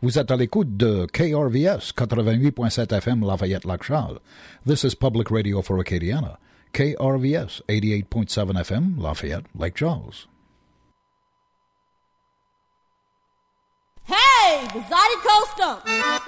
Vous êtes à l'écoute de KRVS 88.7 FM Lafayette-Lac-Charles. This is Public Radio for Acadiana. KRVS 88.7 FM Lafayette-Lake Charles. Hey, the Zydeco Stump!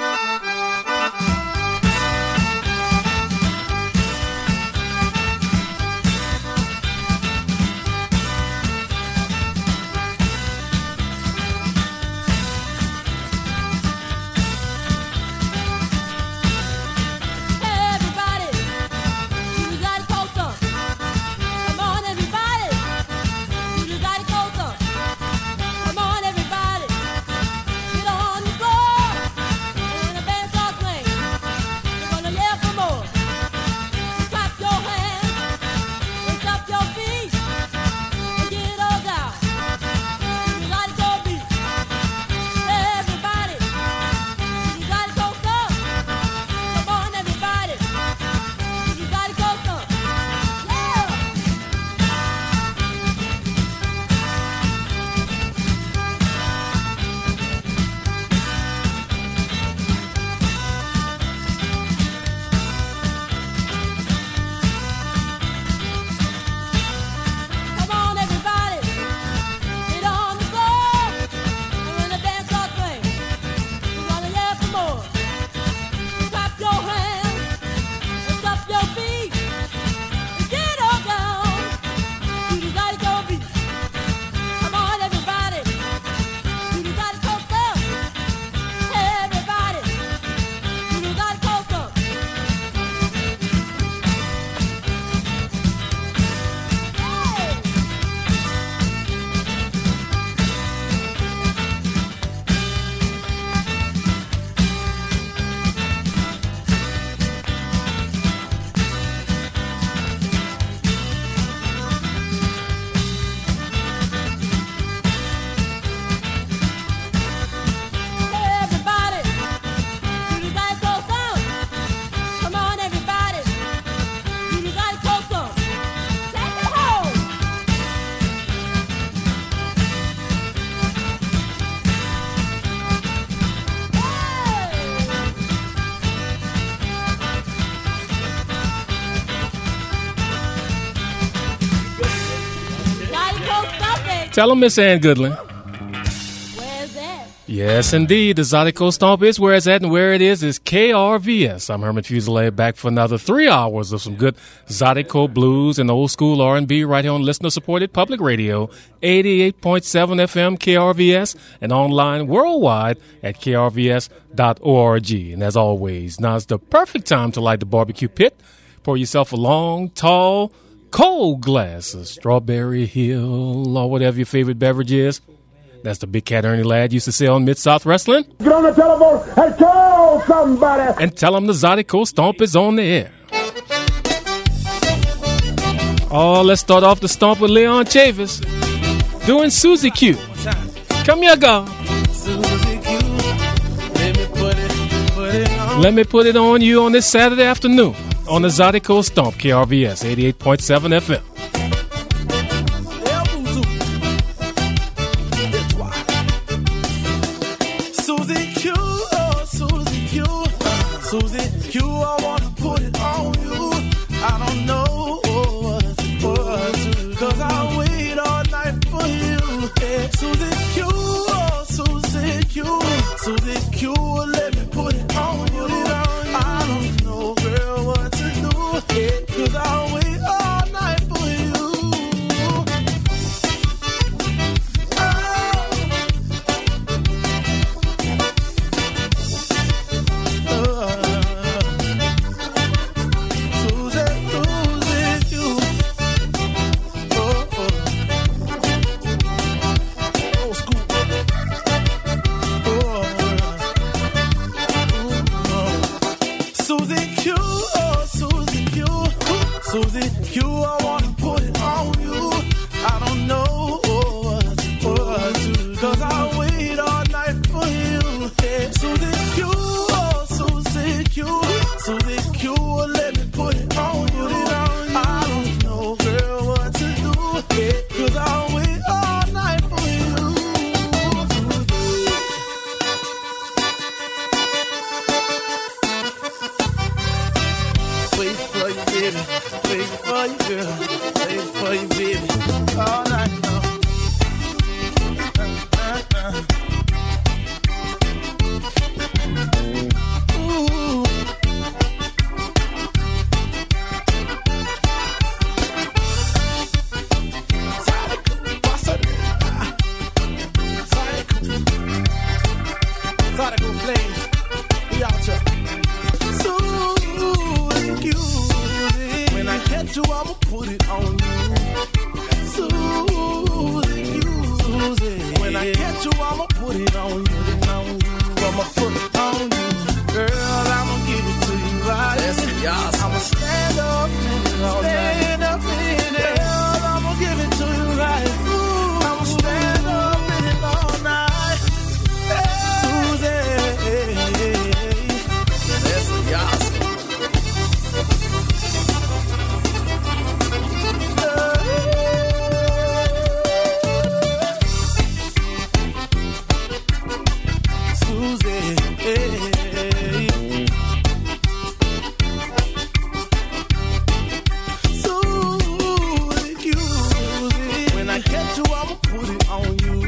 Tell them, Miss Ann Goodland. Where's that? Yes, indeed. The Zydeco Stomp is where it's at, and where it is KRVS. I'm Herman Fuselier, back for another 3 hours of some good Zydeco blues and old school R&B right here on listener-supported public radio, 88.7 FM KRVS, and online worldwide at krvs.org. And as always, now's the perfect time to light the barbecue pit. Pour yourself a long, tall, cold glass of Strawberry Hill or whatever your favorite beverage is. That's the Big Cat Ernie Ladd used to say on Mid-South Wrestling. Get on the telephone and call somebody. And tell them the Zydeco Stomp is on the air. Oh, let's start off the stomp with Leon Chavis doing Susie Q. Come here, go. Susie Q. Let me put it on you on this Saturday afternoon on the Zydeco Stomp, KRVS 88.7 FM. Susie Q, oh Susie Q, Susie Q, I wanna put it on you. I don't know what to do, 'cause I wait all night for you. Hey, Susie Q, oh Susie Q, Susie Q, let me put it on you. I don't know, girl, what to do, 'cause I wait all night for you. Susie Q, I wanna put it on you. I don't know what to do, 'cause I wait all night for you. Hey, Susie Q, oh Susie Q, Susie Q, let me put it on you. I don't know, girl, what to do, 'cause I wait all night for you. for you, girl. Play it for you, baby. All night long. Ooh. Zydeco Flames, we out here. Soothing you. When I catch you, I'ma put it on you. Soothing you. When I catch you, I'ma put it on you. I'ma put it on you. Girl, I'ma give it to you right. I'ma stand up in it all night. Girl, I'ma give it to you right. I'ma stand up in it all night. When I catch you, I'ma put it on you.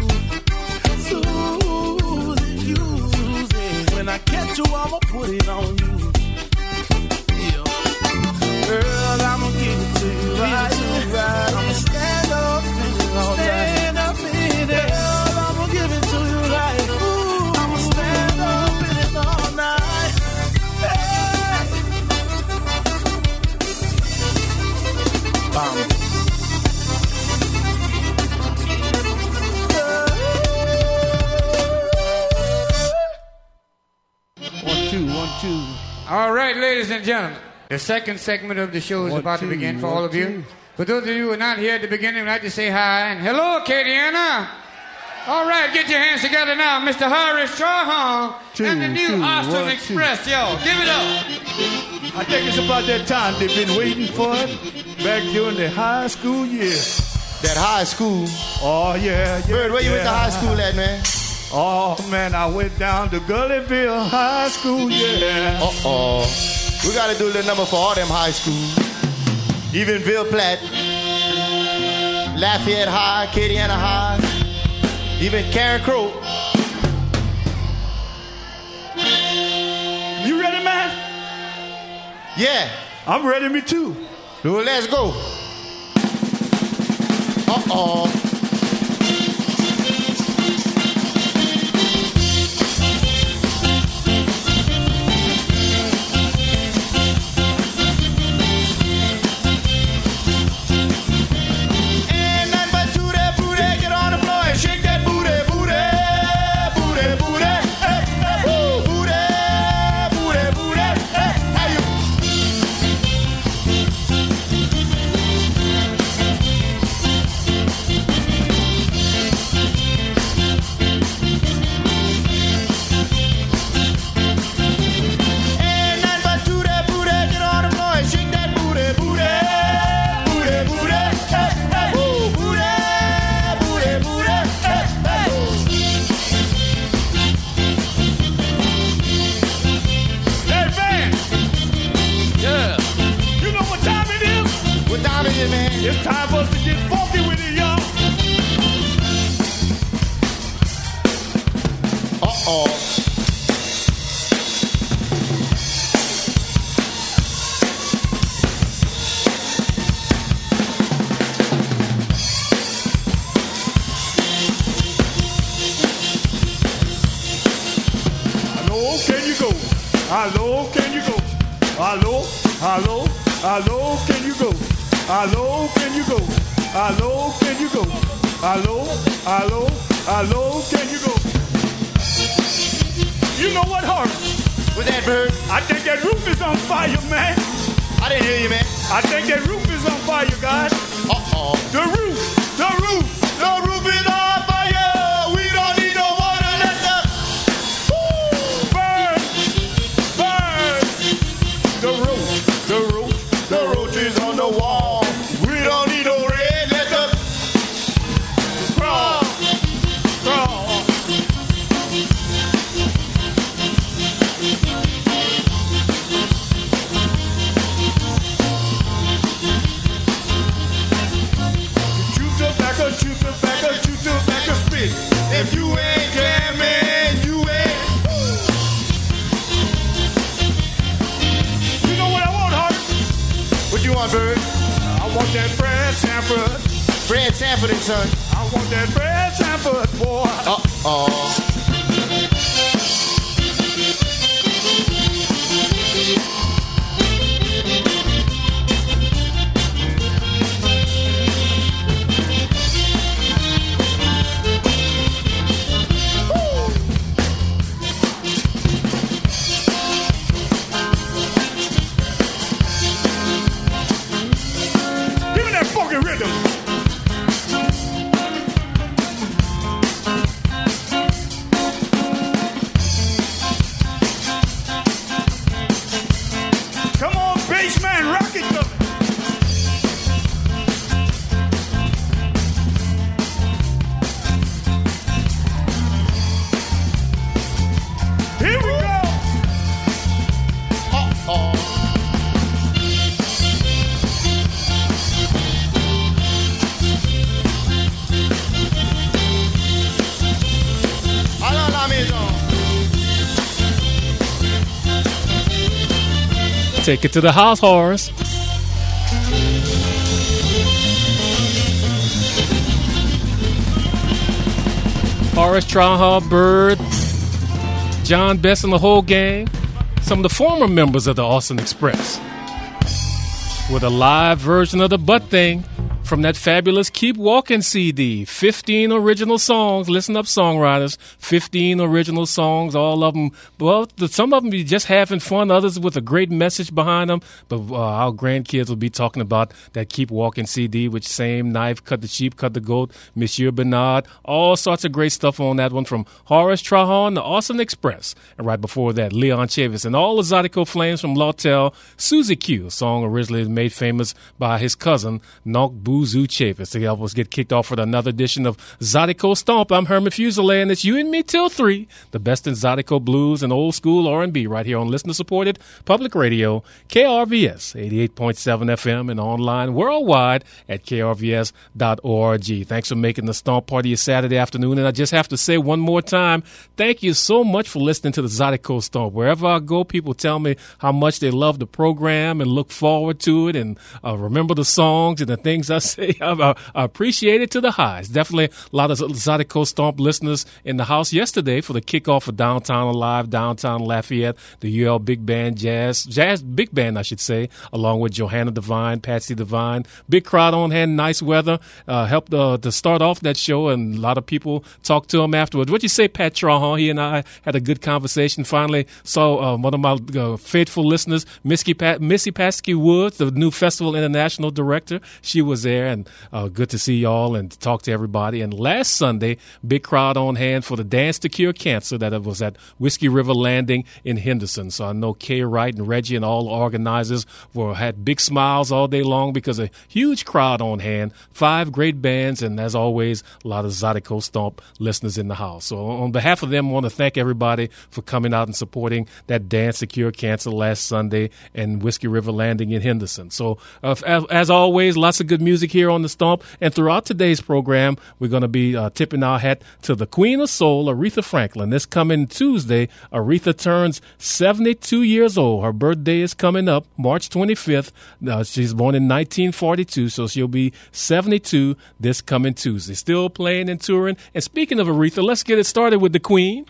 When I catch you, I'ma put it on you. Yeah. Girl, I'ma give it to you right. I'ma stand up in it all night. Girl, I'ma give it to you right. I'ma stand up in it all night. Hey. Bam. 1, 2. All right, ladies and gentlemen, the second segment of the show is about to begin for all of you. For those of you who are not here at the beginning, I'd like to say hi and hello, Acadiana. All right, get your hands together now, Mr. Harry Strawhorn and the new Austin Express. Yo, give it up. I think it's about that time. They've been waiting for it back during the high school years. That high school? Oh, yeah. Bird, where you went to high school at, man? Oh, man, I went down to Gullyville High School, yeah. Uh-oh. We got to do a little number for all them high schools. Even Ville Platte, Lafayette High, Acadiana High, even Karen Crow. You ready, man? Yeah. I'm ready, me too. Well, let's go. Uh-oh. It's time for us to get funky with it, y'all. Uh-oh. How low can you go? How low can you go? How low, how low, how low can you go? How low can you go? How low can you go? How low, how low, how low can you go? You know what, Harvey? What's that, Bird? I think that roof is on fire, man. I didn't hear you, man. I think that roof is on fire, guys. Uh-oh. The roof, the roof, the roof is on fire. We don't need no water. Let the burn, burn. The roach is on the wall. We don't need no red. Let the crawl, crawl. Sanford and Son. I want that Fred Sanford, boy. Uh-oh. Take it to the house, Horace. Horace Traha, Bird, John Best, and the whole gang. Some of the former members of the Austin Express. With a live version of the Butt Thing from that fabulous Keep Walking CD. 15 original songs. Listen up, songwriters. 15 original songs, all of them. Well, some of them be just having fun, others with a great message behind them. But our grandkids will be talking about that Keep Walking CD, which same knife, cut the sheep, cut the goat, Monsieur Bernard. All sorts of great stuff on that one from Horace Trahan, the Austin Express. And right before that, Leon Chavis and all the Zydeco Flames from Lawtell, Susie Q, a song originally made famous by his cousin, Nok Buzu Chavis. To help us get kicked off with another edition of Zydeco Stomp. I'm Herman Fuselier, and it's you and me till 3. The best in Zydeco blues and old school R&B right here on listener-supported public radio, KRVS 88.7 FM, and online worldwide at krvs.org. Thanks for making the Stomp Party a Saturday afternoon. And I just have to say one more time, thank you so much for listening to the Zydeco Stomp. Wherever I go, people tell me how much they love the program and look forward to it and remember the songs and the things I say. I appreciate it to the highs. Definitely a lot of Zydeco Stomp listeners in the house yesterday for the kickoff of Downtown Alive, Downtown Lafayette, the UL Big Band Jazz Big Band, I should say, along with Johanna Devine, Patsy Devine. Big crowd on hand, nice weather. Helped to start off that show, and a lot of people talked to him afterwards. What'd you say, Pat Trahan? He and I had a good conversation. Finally saw one of my faithful listeners, Missy Paskey Woods, the new Festival International Director. She was there, and good to see y'all and to talk to everybody. And last Sunday, big crowd on hand for the Dance to Cure Cancer that was at Whiskey River Landing in Henderson. So I know Kay Wright and Reggie and all the organizers had big smiles all day long because a huge crowd on hand, 5 great bands, and as always, a lot of Zydeco Stomp listeners in the house. So on behalf of them, I want to thank everybody for coming out and supporting that Dance to Cure Cancer last Sunday in Whiskey River Landing in Henderson. So as always, lots of good music here on the Stomp. And throughout today's program, we're going to be tipping our hat to the Queen of Soul, Aretha Franklin. This coming Tuesday, Aretha turns 72 years old. Her birthday is coming up March 25th. She's born in 1942, so she'll be 72 this coming Tuesday. Still playing and touring. And speaking of Aretha, let's get it started with the Queen.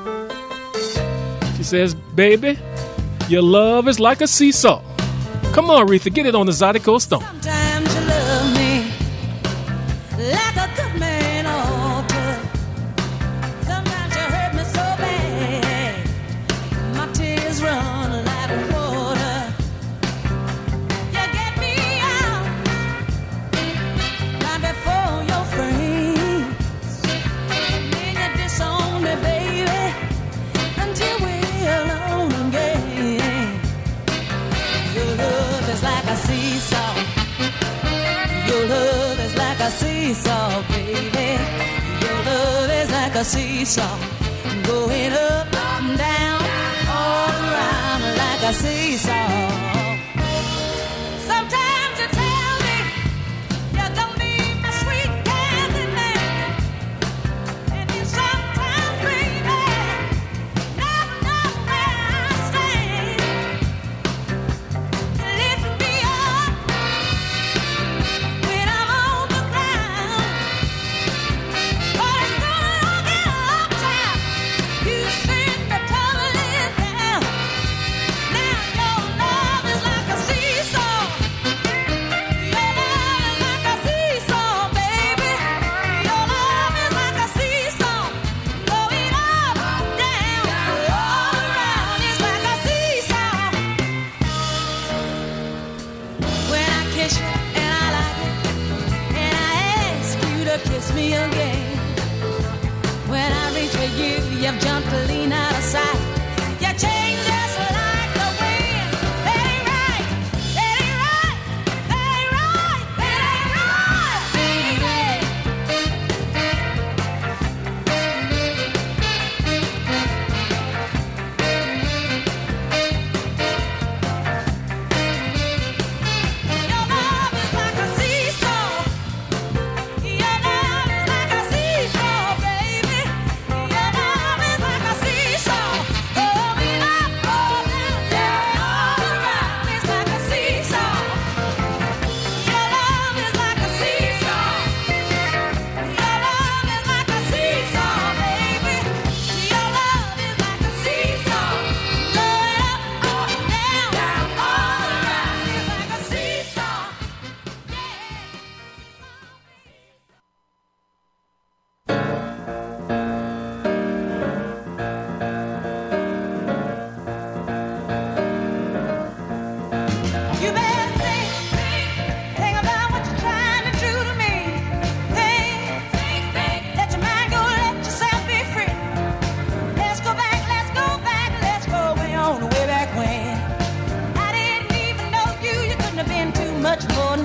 She says, baby, your love is like a seesaw. Come on, Aretha, get it on the Zydeco Stomp. Sometimes you love me like a good man ought to. Sometimes you hurt me so bad, my tears run like water. You get me out right before your friends, then you disown me, baby, until we're alone again. Your love is like a seesaw. Your love is like a seesaw, baby. Your love is like a seesaw, going up and down, all around like a seesaw. Sometimes you tell me you're gonna be my sweet candy man, and you sometimes, baby, never know where I stand. You lift me up when I'm on the ground.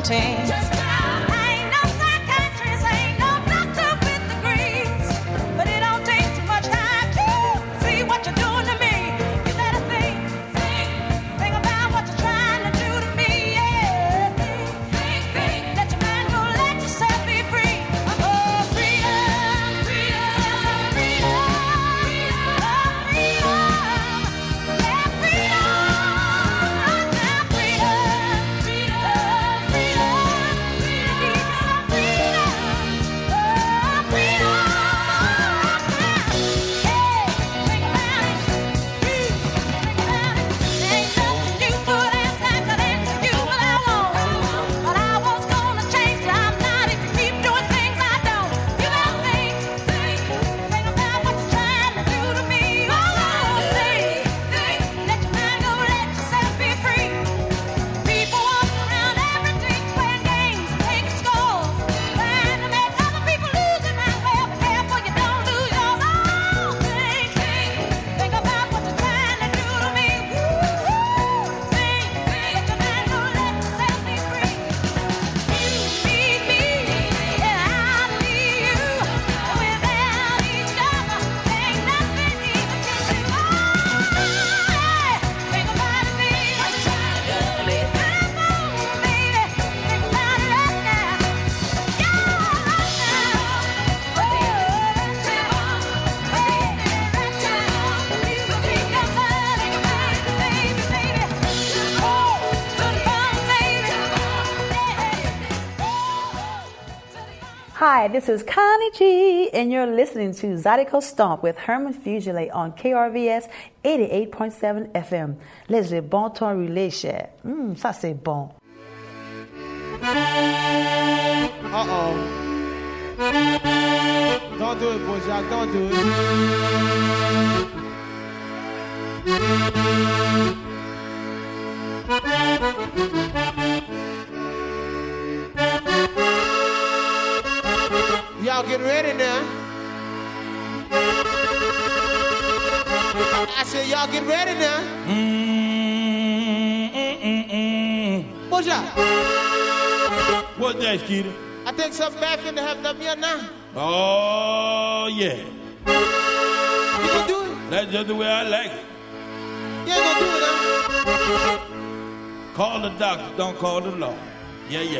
mountains. Ain't no psychiatrist, ain't no doctor with degrees, but it don't take too much time to see what you're doing to me. You better think about what you're trying to do to me. Yeah, think. Let your mind go, let yourself be free. Oh, freedom, freedom, freedom, freedom, yeah, freedom. Hi, this is Connie G, and you're listening to Zydeco Stomp with Herman Fugile on KRVS 88.7 FM. Les bon temps roulé, cher. Ça c'est bon. Uh-oh. Don't do it, boy, Jacques. Don't do it. Y'all get ready now. I said, y'all get ready now. What's up? What's that, Skeeter? I think something bad finna happen up here now. Oh, yeah. You gonna do it? That's just the way I like it. You ain't gonna do it, huh? Call the doctor, don't call the law. Yeah.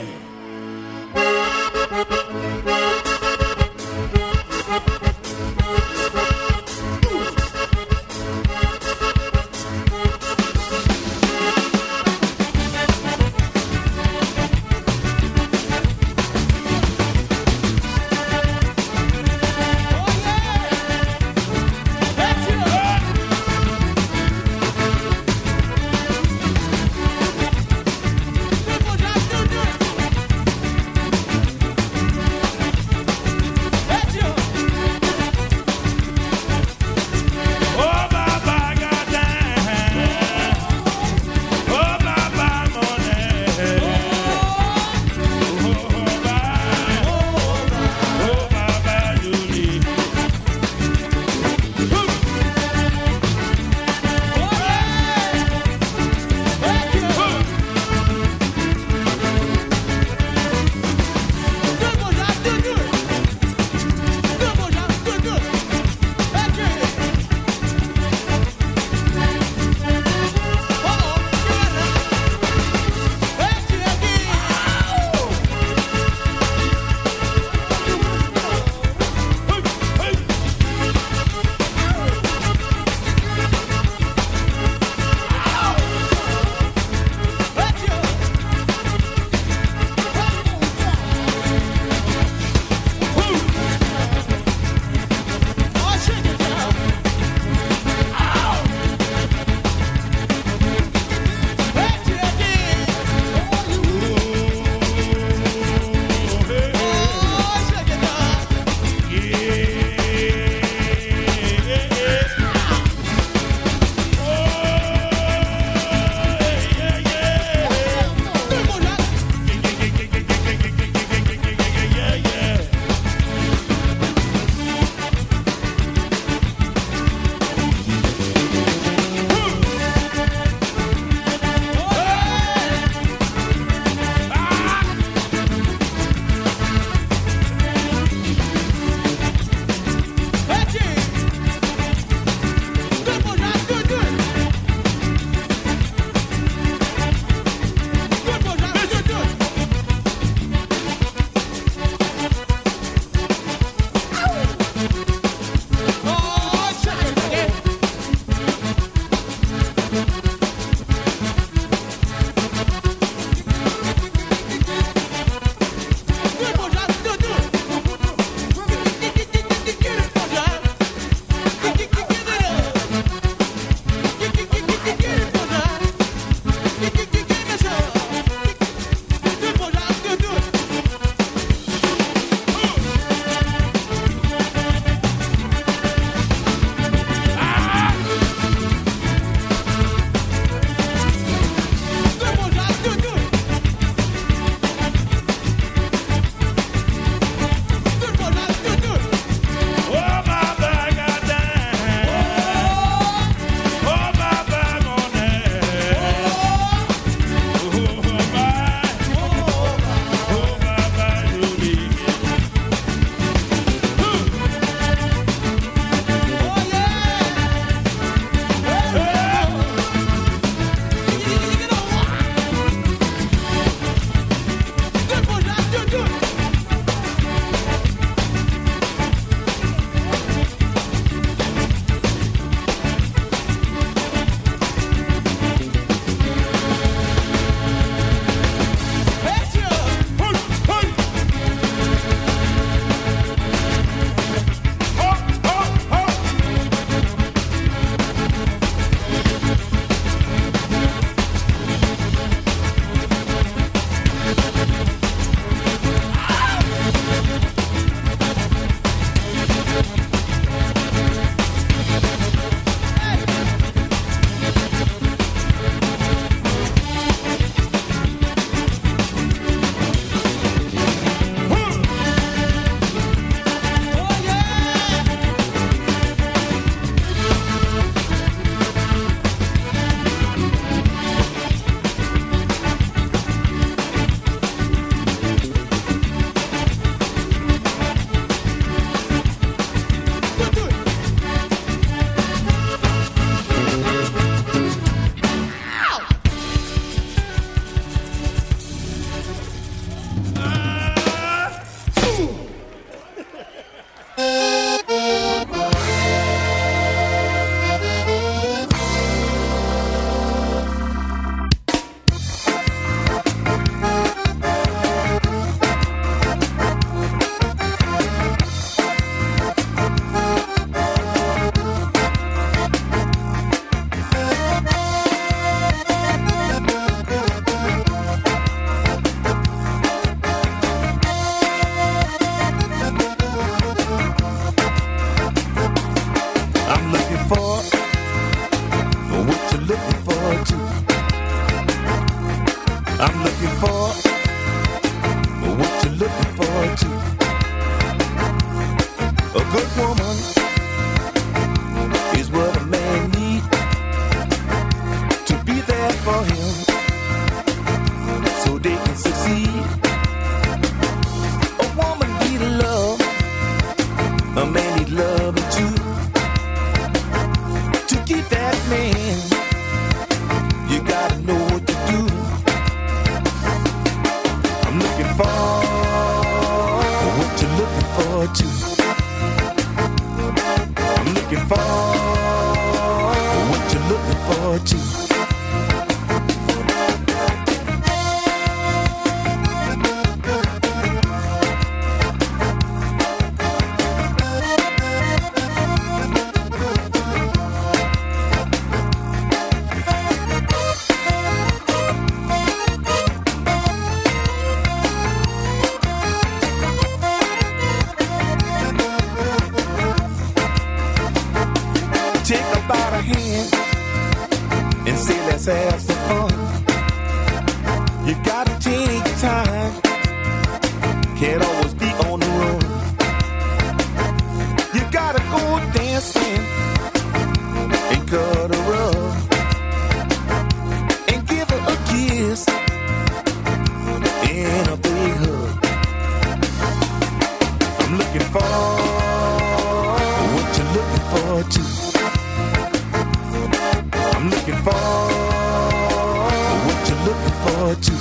I'm looking for what you're looking for too.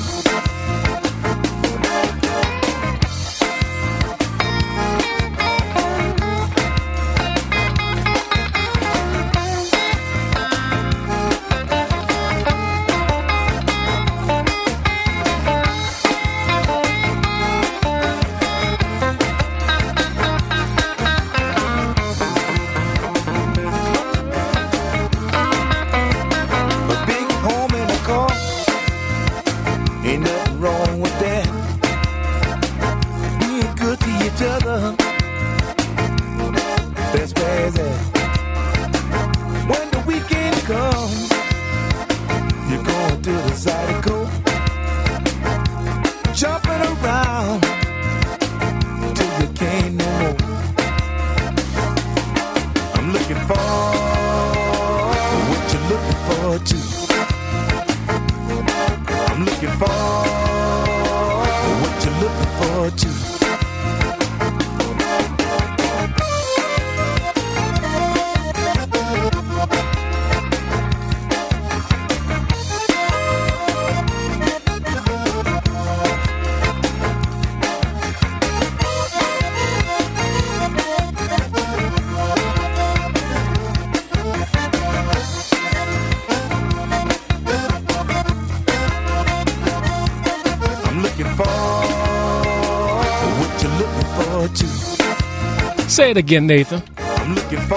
Say it again, Nathan. I'm looking for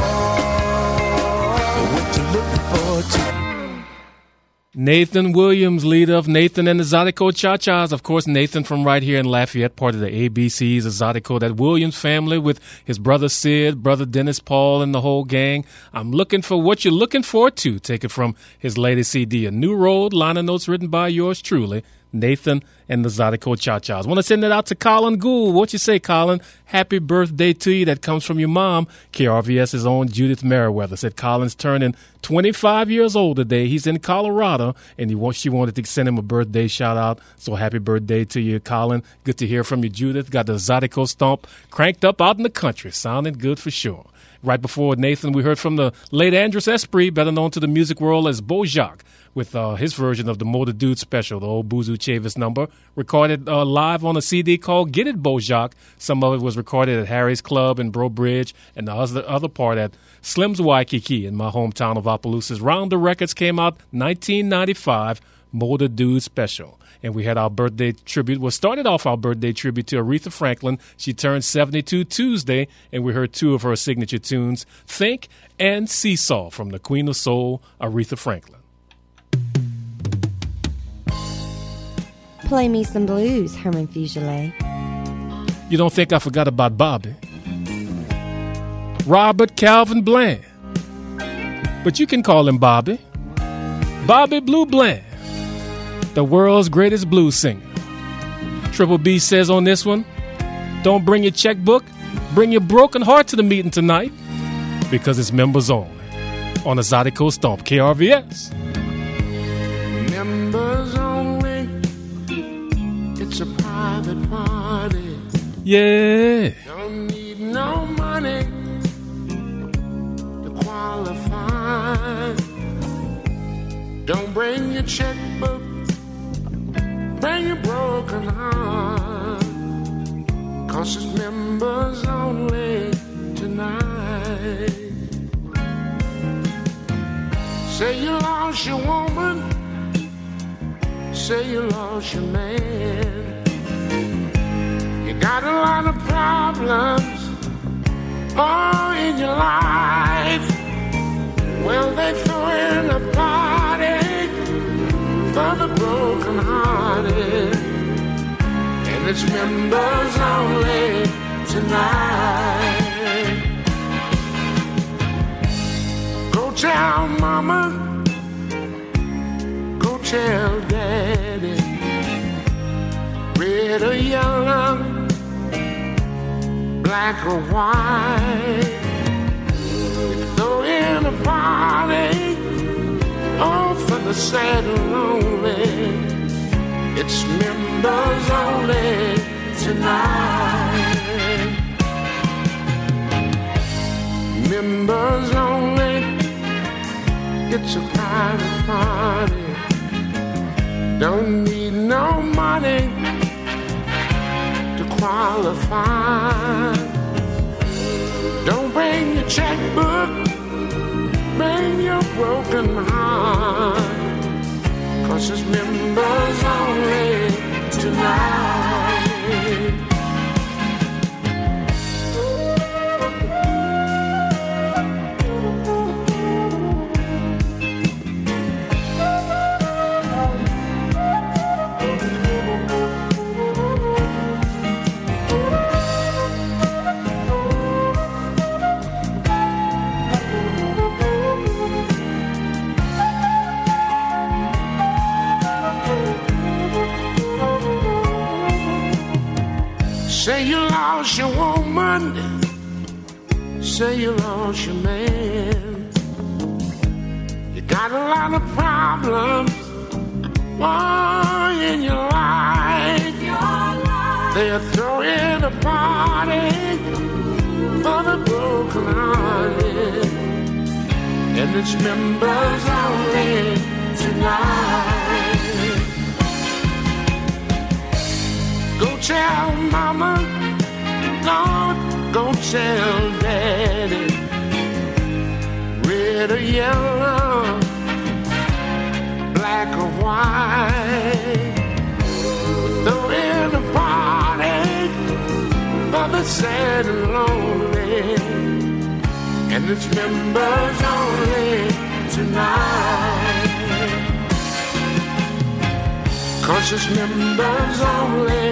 what you're looking for too. Nathan Williams, leader of Nathan and the Zydeco Cha-Chas. Of course, Nathan from right here in Lafayette, part of the ABCs of Zydeco, that Williams family with his brother Sid, brother Dennis Paul, and the whole gang. I'm looking for what you're looking for too. Take it from his latest CD, A New Road, liner notes written by yours truly, Nathan and the Zydeco Cha-Chas. Want to send it out to Colin Gould. What you say, Colin? Happy birthday to you. That comes from your mom, KRVS's own Judith Merriweather. Said Colin's turning 25 years old today. He's in Colorado, and she wanted to send him a birthday shout-out. So happy birthday to you, Colin. Good to hear from you, Judith. Got the Zydeco Stomp cranked up out in the country. Sounding good for sure. Right before Nathan, we heard from the late Andrus Esprit, better known to the music world as Bojack, with his version of the Motor Dude special, the old Buzu Chavis number, recorded live on a CD called Get It, Bojack. Some of it was recorded at Harry's Club in Breaux Bridge, and the other part at Slim's Waikiki in my hometown of Opelousas. Rounder Records came out 1995, Motor Dude special. And we had our birthday tribute. We started off our birthday tribute to Aretha Franklin. She turned 72 Tuesday, and we heard two of her signature tunes, Think and Seesaw, from the Queen of Soul, Aretha Franklin. Play me some blues, Herman Fugile. You don't think I forgot about Bobby? Robert Calvin Bland. But you can call him Bobby. Bobby Blue Bland, the world's greatest blues singer. Triple B says on this one, don't bring your checkbook, bring your broken heart to the meeting tonight, because it's members only. On the Zydeco Stomp, KRVS. Members only, it's a private party. Yeah. Don't need no money to qualify. Don't bring your checkbook, bring your broken heart, 'cause it's members only tonight. Say you lost your woman, say you lost your man. You got a lot of problems, in your life. Well, they throw in a party for the broken hearted, and it's members only tonight. Go tell mama, go tell daddy, red or yellow, black or white. Throw in a party, for the sad and lonely. It's members only tonight. Members only, It's a private party. Don't need no money to qualify. Don't bring your checkbook, bring your broken heart. 'Cause it's members only tonight. Say you lost your woman, say you lost your man. You got a lot of problems, boy, in your life. They're throwing a party for the broken hearted, and it's members only tonight. Go tell mama, Lord, go tell daddy. Red or yellow, black or white. Throw in a party for the sad and lonely, and it's members only tonight. 'Cause it's members only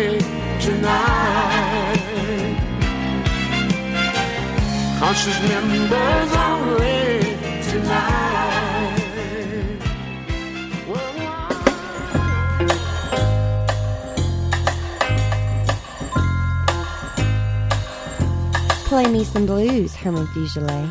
tonight. 'Cause it's members only tonight. Play me some blues, Herman Fugele.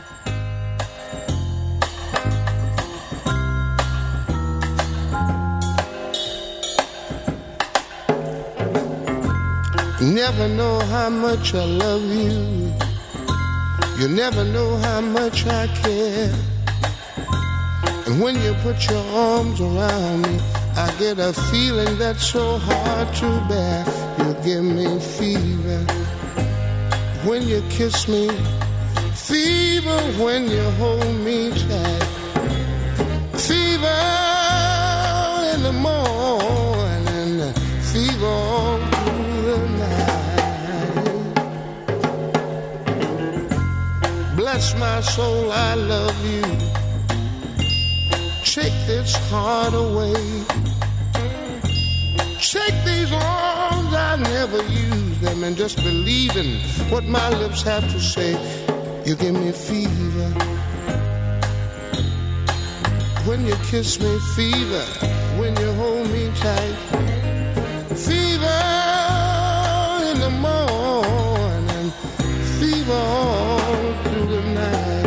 Never know how much I love you. You never know how much I care. And when you put your arms around me, I get a feeling that's so hard to bear. You give me fever when you kiss me, fever when you hold me tight, fever in the morning, fever all through the night. Bless my soul, I love you. Take this heart away. Take these arms, I never use them, and just believe in what my lips have to say. You give me fever when you kiss me, fever when you hold me tight, fever in the morning, fever all through the night.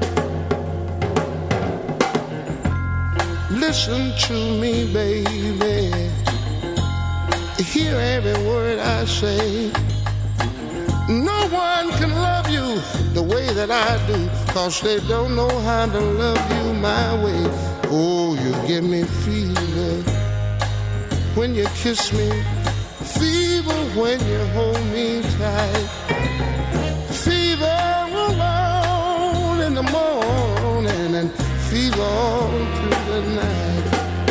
Listen to me, baby. Hear every word I say. No one can love you the way that I do, 'cause they don't know how to love you my way. Oh, you give me fever when you kiss me, fever when you hold me tight, fever alone in the morning, and fever all through the night.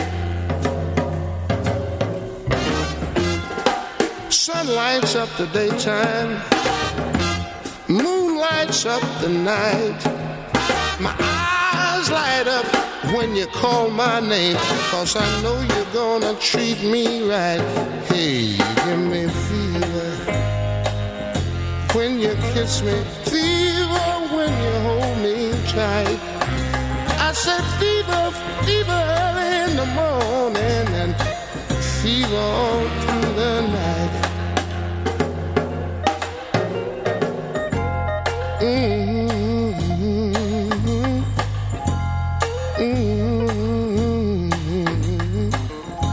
Sun lights up the daytime, moon lights up the night. My eyes light up when you call my name, 'cause I know you're gonna treat me right. Hey, you give me fever when you kiss me, fever when you hold me tight. I said fever, fever early in the morning, and fever all through the night.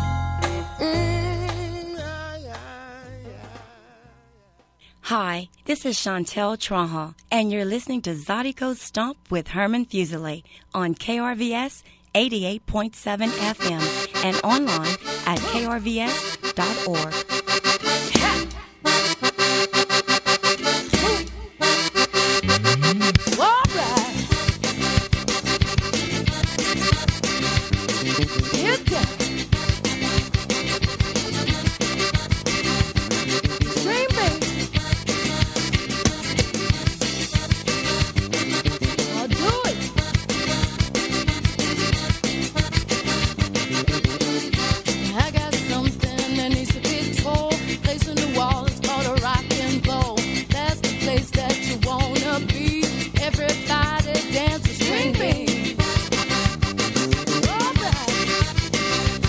Hi, This is Chantel Traha, and you're listening to Zydeco Stomp with Herman Fuselier on KRVS 88.7 FM and online at krvs.org. All right. Hit that. Dream baby. I'll do it. I got something that needs to be told. Place in the wall, it's called a rock and roll. That's the place that you wanna be. Everybody dances, swing me. All right.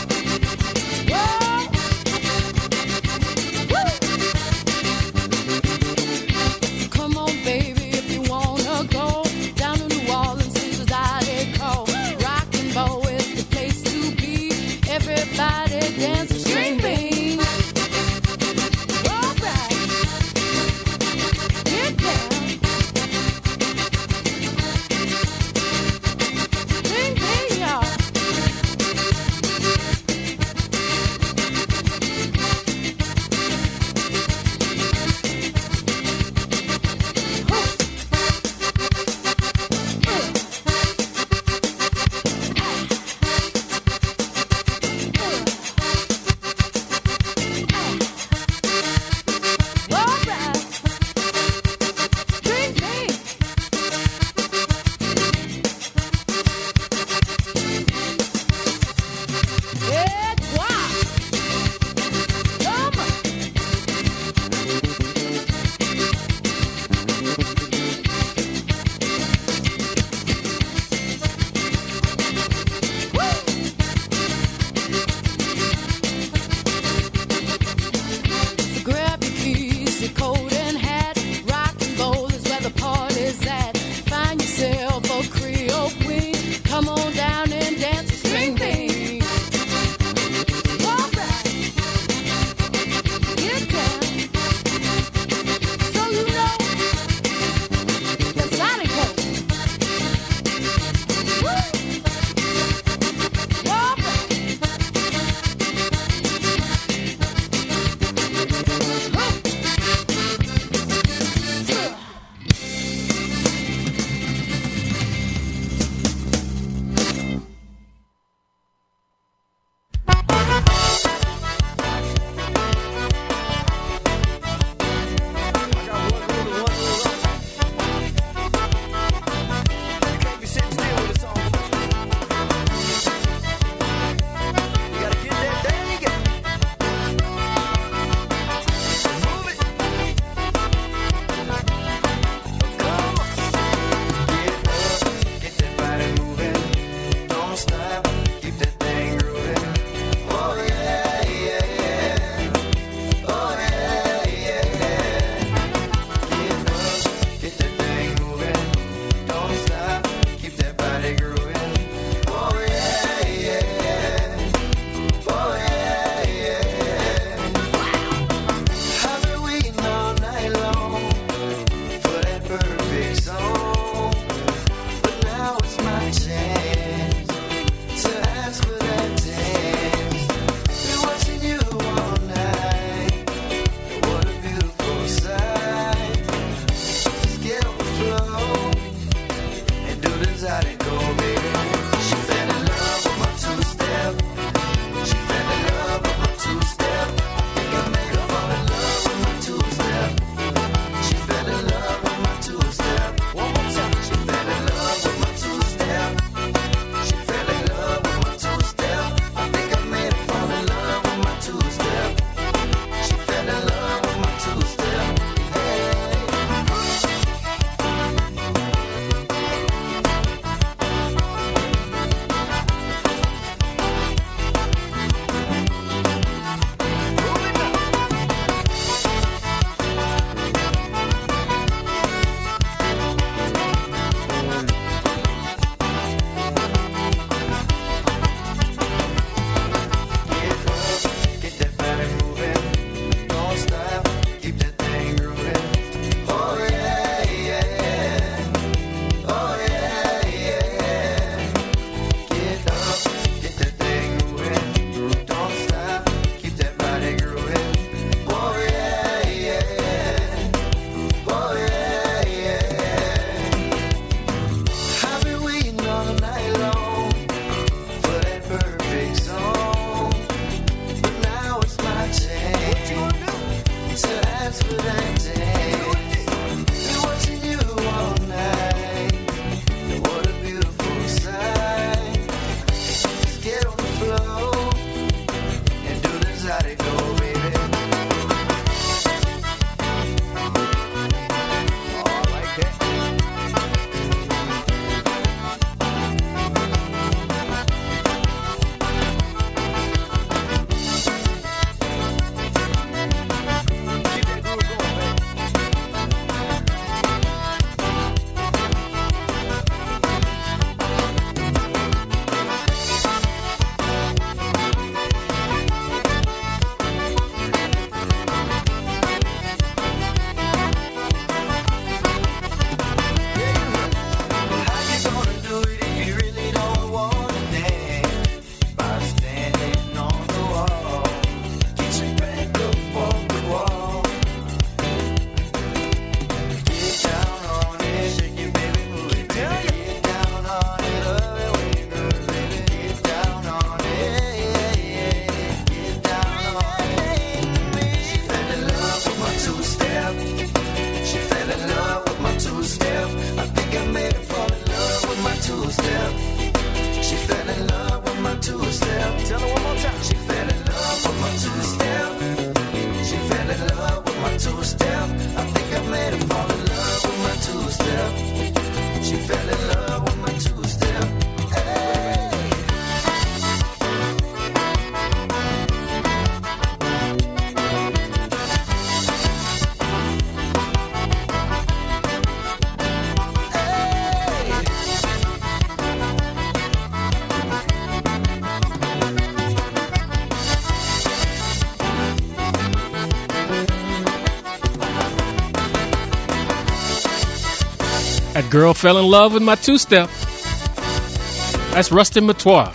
That girl fell in love with my two-step. That's Rusty Matoir.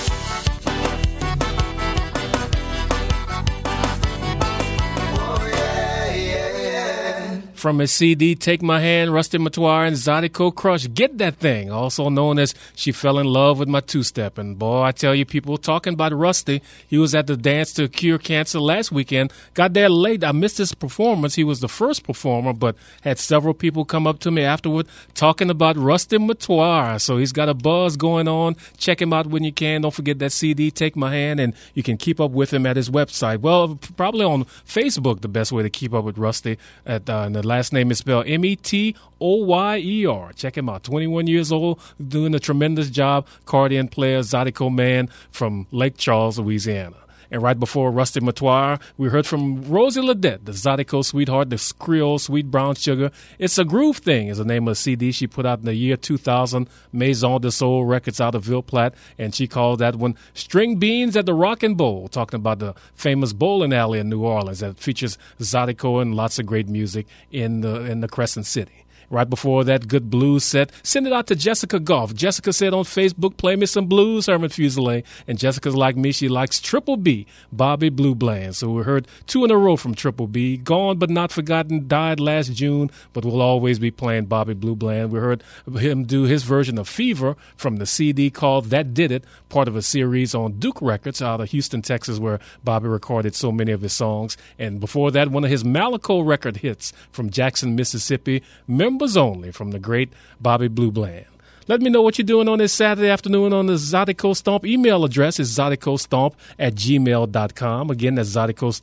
From his CD, Take My Hand, Rusty Matoir and Zydeco Crush, Get That Thing, also known as She Fell in Love with My Two-Step. And boy, I tell you, people talking about Rusty. He was at the Dance to Cure Cancer last weekend. Got there late. I missed his performance. He was the first performer, but had several people come up to me afterward talking about Rusty Matoir. So he's got a buzz going on. Check him out when you can. Don't forget that CD, Take My Hand, and you can keep up with him at his website. Well, probably on Facebook, the best way to keep up with Rusty. And the last name is spelled Metoyer. Check him out. 21 years old, doing a tremendous job. Accordion player, Zydeco man from Lake Charles, Louisiana. And right before Rusty Matoir, we heard from Rosie Ledette, the Zydeco sweetheart, the Creole Sweet Brown Sugar. It's a Groove Thing is the name of the CD she put out in the year 2000, Maison de Soul Records out of Ville Platte, and she called that one String Beans at the Rockin' Bowl, talking about the famous bowling alley in New Orleans that features Zydeco and lots of great music in the Crescent City. Right before that, good blues set. Send it out to Jessica Goff. Jessica said on Facebook, play me some blues, Herman Fuselier. And Jessica's like me. She likes Triple B, Bobby Blue Bland. So we heard two in a row from Triple B. Gone but not forgotten, died last June, but we'll always be playing Bobby Blue Bland. We heard him do his version of Fever from the CD called That Did It, part of a series on Duke Records out of Houston, Texas, where Bobby recorded so many of his songs. And before that, one of his Malaco record hits from Jackson, Mississippi, Members Only from the great Bobby Blue Bland. Let me know what you're doing on this Saturday afternoon on the Zydeco Stomp. Email address is zydeco@gmail.com. Again, that's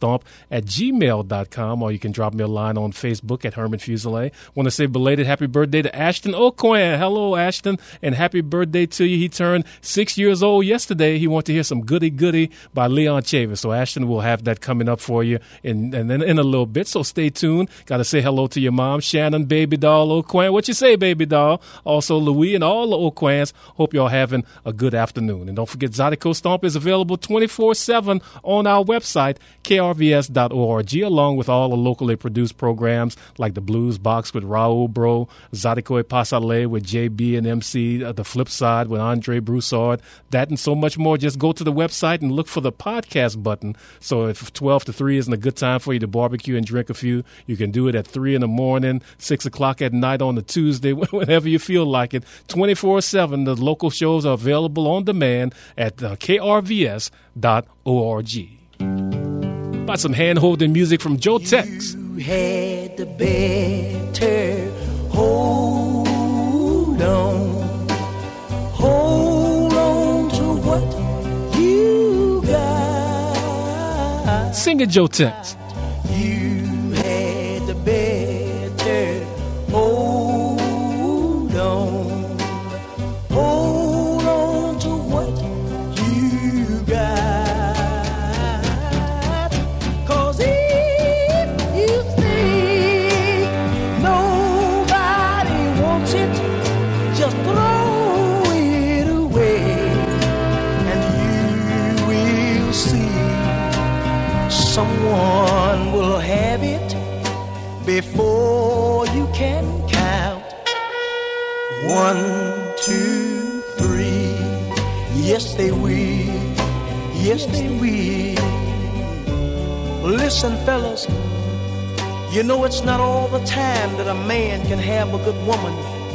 zydeco@gmail.com. Or you can drop me a line on Facebook at Herman Fuselier. Want to say belated happy birthday to Ashton O'Quan. Hello, Ashton, and happy birthday to you. He turned 6 years old yesterday. He wanted to hear some Goody Goody by Leon Chavis. So Ashton will have that coming up for you in a little bit. So stay tuned. Got to say hello to your mom, Shannon Baby Doll O'Quan. What you say, Baby Doll? Also, Louis and all the O'Quans. Hope y'all having a good afternoon. And don't forget, Zydeco Stomp is available 24/7 on our website, krvs.org, along with all the locally produced programs like the Blues Box with Raul Bro, Zydeco Pasale with JB and MC, The Flip Side with Andre Broussard, that and so much more. Just go to the website and look for the podcast button. So if 12 to 3 isn't a good time for you to barbecue and drink a few, you can do it at 3 in the morning, 6 o'clock at night on a Tuesday, whenever you feel like it. 24/7. The local shows are available on demand at krvs.org. Got some hand-holding music from Joe Tex. You had the better hold on. Hold on to what you got. Sing it, Joe Tex. You had the better hold on. Hold on to what you got. 'Cause if you think nobody wants it, just throw it away, and you will see someone will have it before you can count. 1, 2, 3. Yes, they will. Yes, they will. Listen, fellas, you know it's not all the time that a man can have a good woman.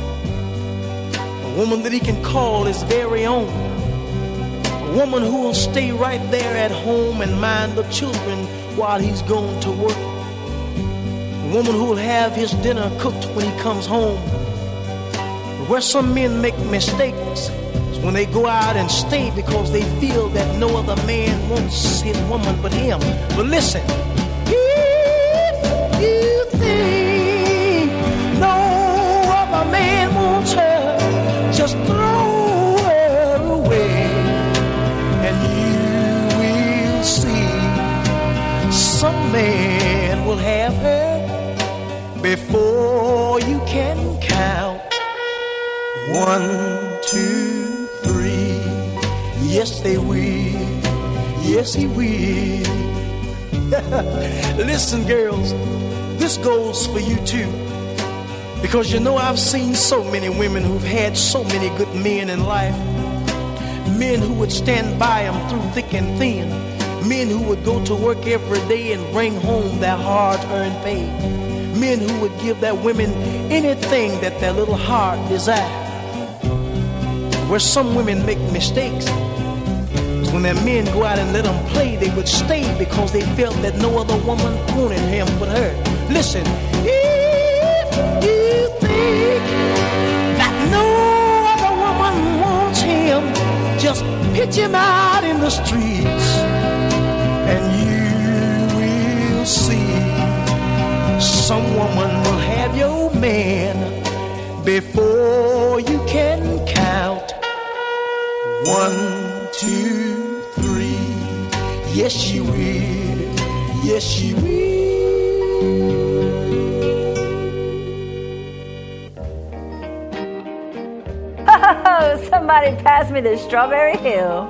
A woman that he can call his very own. A woman who will stay right there at home and mind the children while he's going to work. A woman who will have his dinner cooked when he comes home. Where some men make mistakes is when they go out and stay because they feel that no other man wants his woman but him. But listen, if you think no other man wants her, just throw her away, and you will see some man will have her before you can count. 1, 2, 3. Yes, they will. Yes, he will. Listen, girls, this goes for you too. Because you know, I've seen so many women who've had so many good men in life. Men who would stand by them through thick and thin. Men who would go to work every day and bring home their hard-earned pay. Men who would give their women anything that their little heart desired. Where some women make mistakes, when their men go out and let them play, they would stay because they felt that no other woman wanted him but her. Listen, if you think that no other woman wants him, just pitch him out in the streets and you will see some woman will have your man before you can count 1, 2, 3. Yes, she will. Yes, she will. Oh, somebody pass me the Strawberry Hill.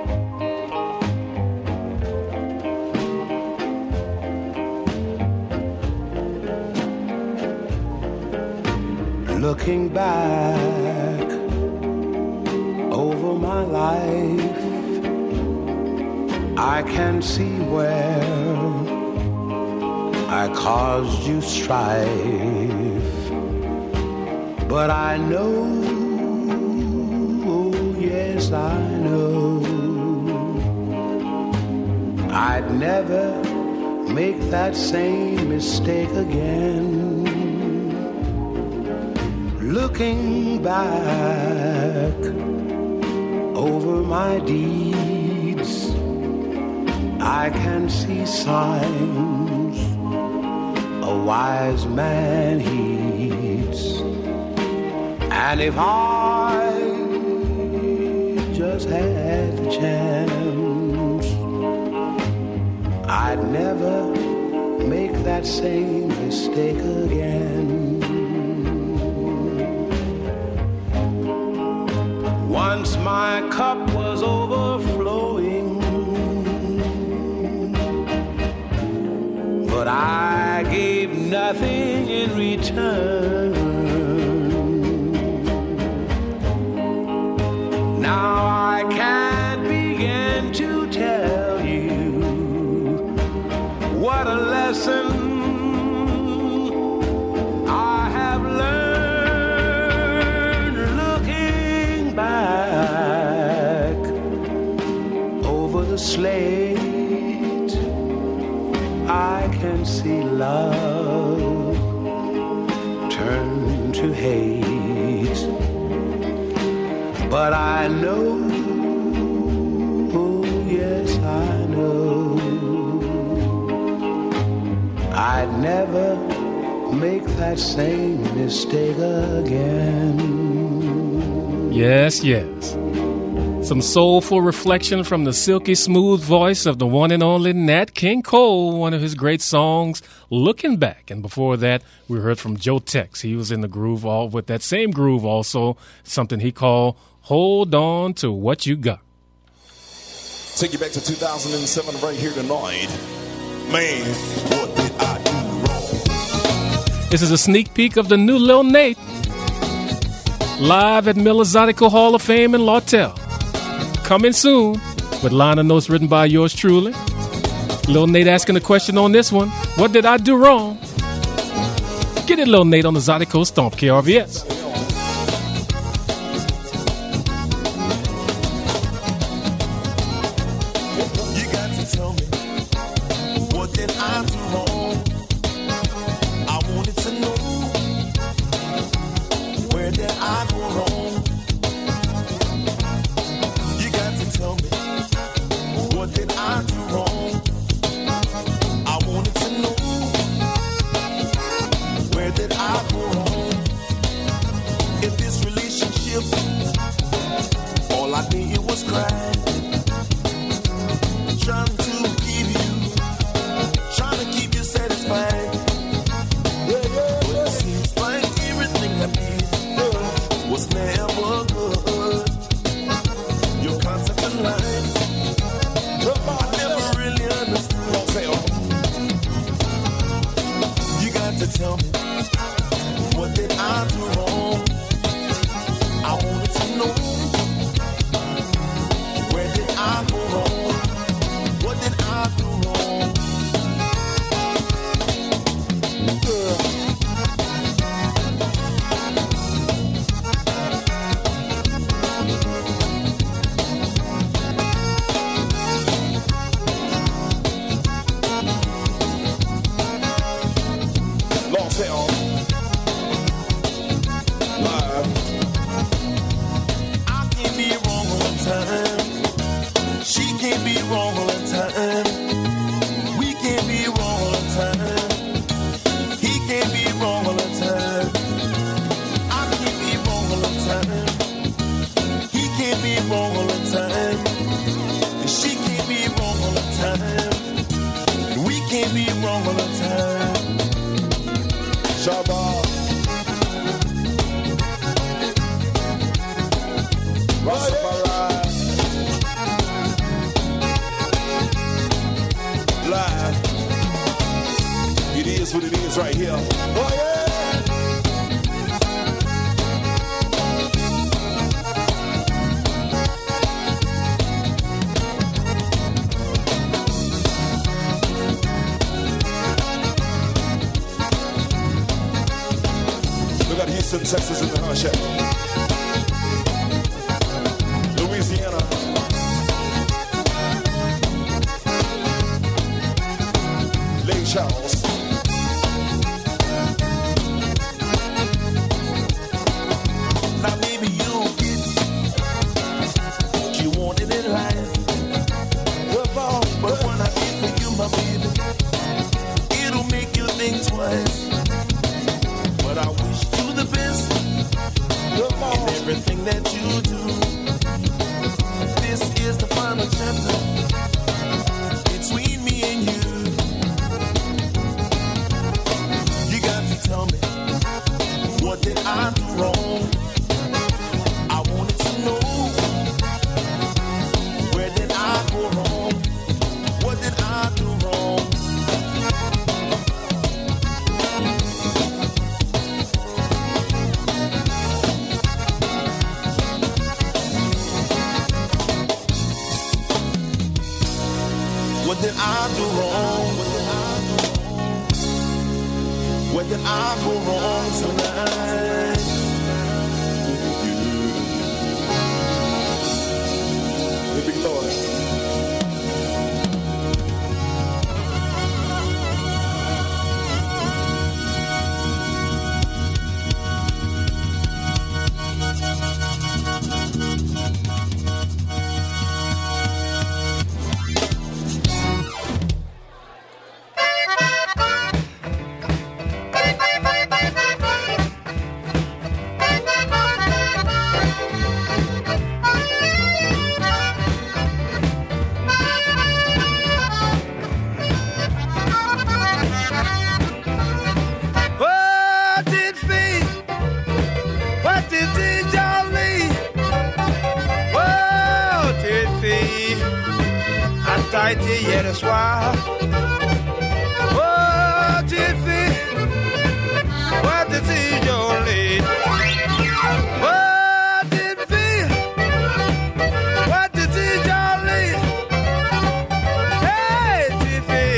Looking back over my life, I can see where I caused you strife. But I know, oh yes I know, I'd never make that same mistake again. Looking back over my deeds, I can see signs a wise man heeds. And if I just had the chance, I'd never make that same mistake again. Once my cup was overflowing, but I gave nothing in return. Now I can't begin to tell you what a lesson I have learned looking back over the slate. I can see love turn to hate. But I know, oh yes I know, I'd never make that same mistake again. Yes, yes. Some soulful reflection from the silky smooth voice of the one and only Nat King Cole, one of his great songs, Looking Back. And before that, we heard from Joe Tex. He was in the groove, all with that same groove also, something he called Hold On to What You Got. Take you back to 2007 right here tonight. Man, what did I do wrong? This is a sneak peek of the new Lil Nate, live at Miller's Zydeco Hall of Fame in Lawtell. Coming soon, with liner notes written by yours truly. Lil Nate asking a question on this one. What did I do wrong? Get it, Lil Nate, on the Zydeco Stomp, KRVS. Tell me, what did I what it is right here. Oh, yeah. We got Houston, Texas in the house, yeah. Louisiana. Lake Charles. Now maybe you'll get what you wanted in life. But when I did for you, my baby, it'll make you think twice. But I wish you the best in everything that you do. This is the final chapter between me and you. You got to tell me, what did I do wrong? I wanted to know, where did I go wrong? What did I do wrong? What did I do wrong? What did I go wrong tonight? The big Lord. Yeah, that's why. Oh, Jiffy, what did see your lead? Oh, Jiffy, what did see your lead? Hey, Jiffy,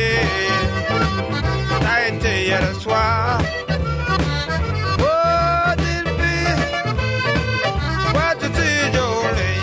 yeah, that's why. Oh, Jiffy, what did see your lead?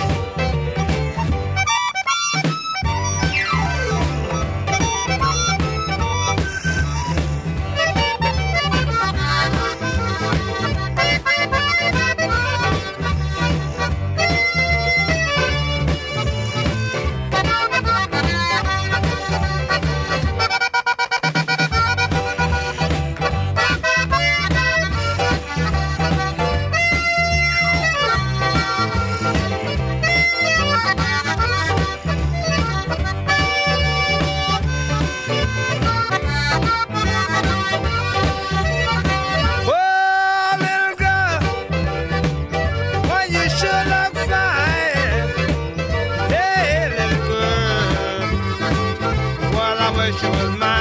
She was mine.